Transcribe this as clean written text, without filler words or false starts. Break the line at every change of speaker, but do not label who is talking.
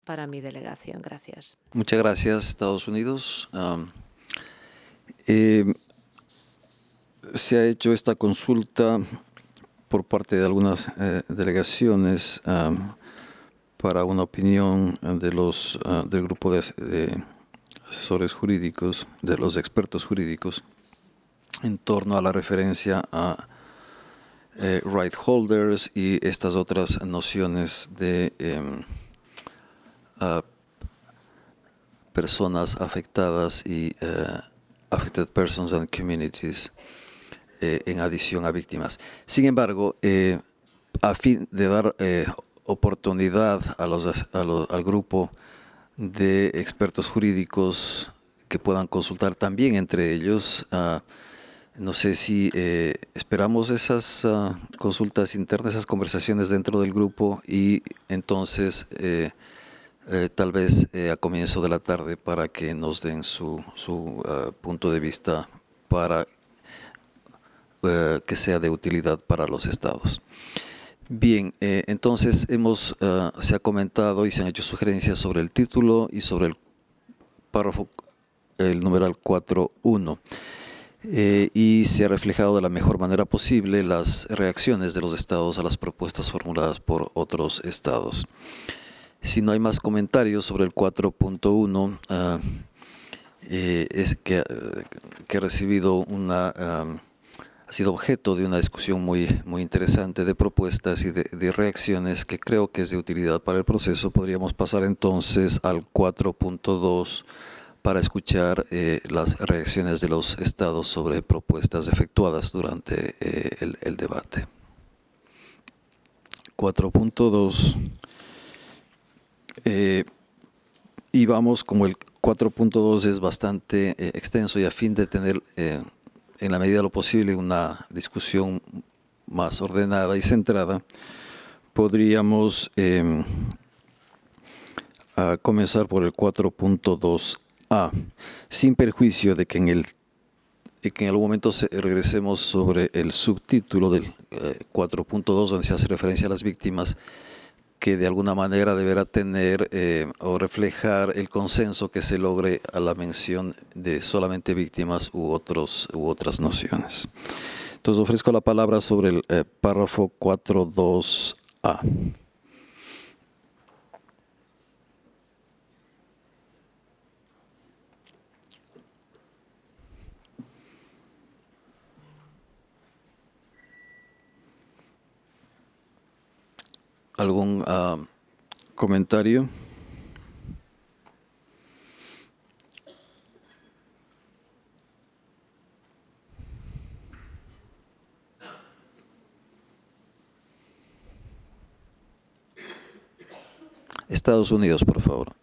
para mi delegación. Gracias.
Muchas gracias, Estados Unidos. Eh, se ha hecho esta consulta por parte de algunas delegaciones para una opinión del grupo de asesores jurídicos, de los expertos jurídicos, en torno a la referencia a right holders y estas otras nociones de personas afectadas y affected persons and communities en adición a víctimas. Sin embargo, a fin de dar oportunidad al grupo de expertos jurídicos que puedan consultar también entre ellos, no sé si esperamos esas consultas internas, esas conversaciones dentro del grupo y entonces tal vez a comienzo de la tarde para que nos den su punto de vista para que sea de utilidad para los estados. Bien, entonces se ha comentado y se han hecho sugerencias sobre el título y sobre el párrafo, el numeral 4.1. Y se ha reflejado de la mejor manera posible las reacciones de los estados a las propuestas formuladas por otros estados. Si no hay más comentarios sobre el 4.1, es que ha recibido ha sido objeto de una discusión muy interesante de propuestas y de reacciones que creo que es de utilidad para el proceso. Podríamos pasar entonces al 4.2 para escuchar las reacciones de los estados sobre propuestas efectuadas durante el debate. 4.2 y vamos, como el 4.2 es bastante extenso y a fin de tener en la medida de lo posible una discusión más ordenada y centrada, podríamos comenzar por el 4.2a, sin perjuicio de que en algún momento regresemos sobre el subtítulo del 4.2, donde se hace referencia a las víctimas, que de alguna manera deberá tener o reflejar el consenso que se logre a la mención de solamente víctimas u otras nociones. Entonces ofrezco la palabra sobre el párrafo 4.2a. ¿Algún comentario? Estados Unidos, por favor.